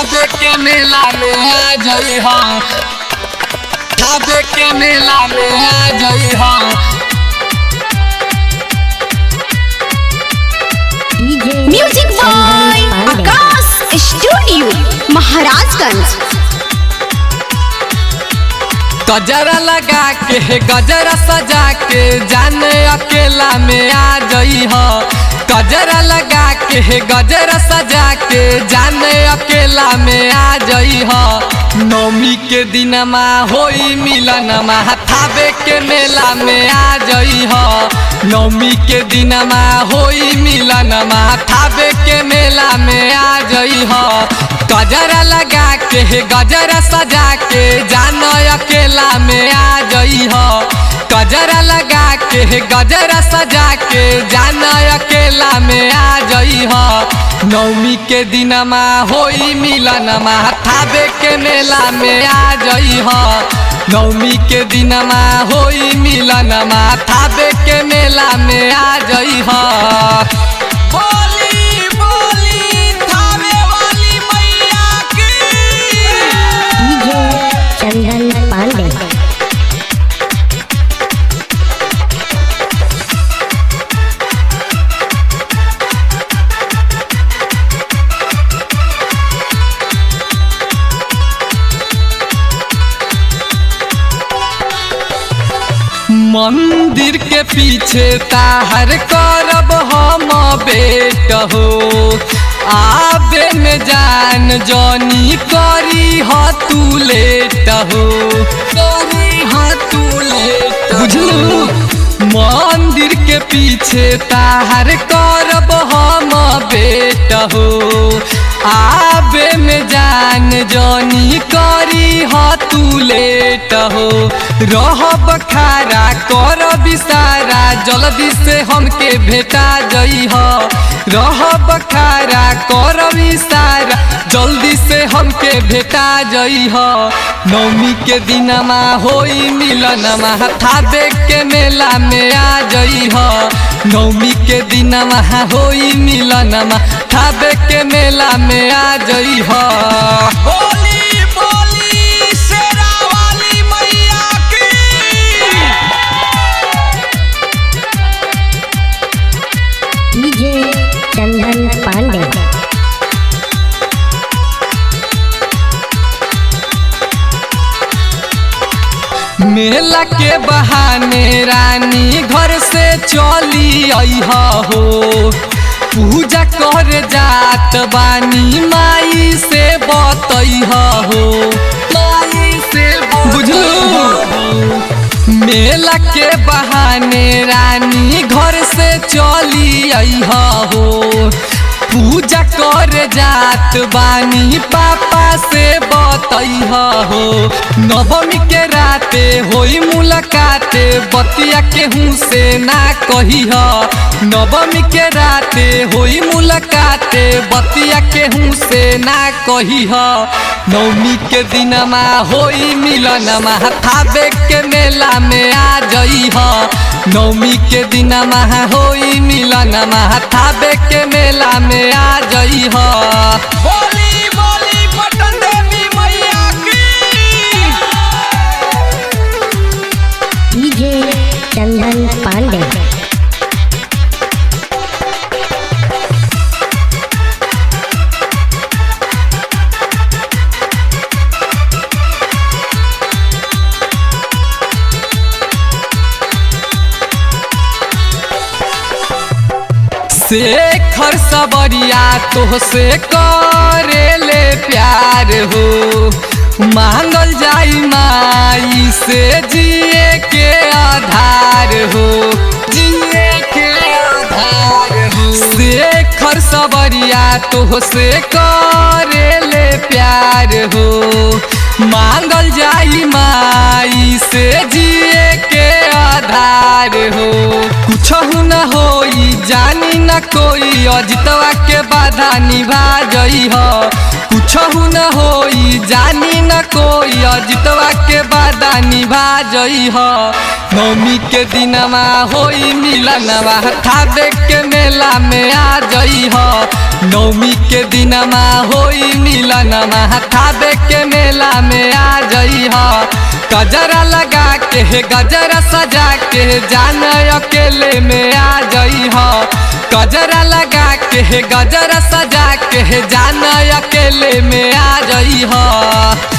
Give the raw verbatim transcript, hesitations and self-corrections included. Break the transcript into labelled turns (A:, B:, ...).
A: थावे के मेला में आ जई हाँ, थावे के मेला में आ जई हाँ।
B: Music by Akash studio Maharajganj.
A: गजरा लगा के गजरा सजा के जाने अकेला में आ जई हो। गजरा लगा के गजरा सजा के जाने अकेला में आ जई हो। नौमी के दिन मा होई मिलन मा थावे के मेला में आ जई हो। नौमी के दिन मा होई मिलन मा थावे के मेला में आ जई हो। गजरा लगा के गजरा सजा के जानो अकेला में आ जई हो। गजरा लगा के गजरा सजा के जानो अकेला में आ जई हो। नौमी के दिन मा होई मिलन मा थावे के मेला में आ जई हो। नौमी के दिन मा होई मिलन मा थावे के मेला में आ जई हो। बोली बोली थावे वाली मैया की।
B: चंदन पांडे।
A: मंदिर के पीछे ताहर करब हम बेट हो। आबे में जान जनी करी ह तू लेट हो, करी ह तू लेट। बुझलू मंदिर के पीछे ताहर करब हम बेट हो। आबे में जान जनी करी ह तू लेट हो। रहब खारा कर बिसारा जल्दी से हमके भेटा जई हो। रहब खारा कर बिसारा जल्दी से हमके भेटा जई हो। नौमी के दिन मा होई मिलन मा थावे के मेला में आ जई हो। नौमी के दिन मा होई मिलन मा थावे के मेला में आ जई हो। बोली बोली शेरा वाली मैया की।
B: डीजे चंदन पांडे।
A: मेला के बहाने रानी घर से चली अइहा हो। पूजा कर जात बानी माई से बतइहा हो, माई से बुझलू। मेला के बहाने रानी घर से चली अइहा हो। पूजा कर जात बानी पापा से बतइहा हो। नवमी के राते होई मुलाकाते बतिया केहू से ना कहिहा। नवमी के राते होई मुलाकाते बतिया केहू से ना कहिहा। नवमी के दिन मा होई मिलन मा थावे के मेला में आ जइहा। नवमी के दिन मा होई मिलन मा थावे के मेला में आ जइहा। बोली बोली पटन देवी मैया की।
B: डीजे चंदन पांडे।
A: शेखर सबरिया तोहसे करेले प्यार हो। मांगल जाई माई से जिए के आधार हो, जिए के आधार हो। शेखर सबरिया तोहसे करेले प्यार हो। मांगल जाई माई से जिए के आधार हो। कुछ न होई जानी न कोई अजितवा के बाधा निभा जई हो। कुछ न होई जानी न कोई अजितवा के वादा निभा जई ह नवमी के दिनमा होई मिलनवा थावे के मेला में आ जई ह नवमी के दिनमा होई मिलनवा थावे के मेला में आ जई ह गजरा लगा के गजरा सजा के जान अकेले में आ जई ह गजरा लगा के गजरा सजा के जान अकेले में आ जई ह।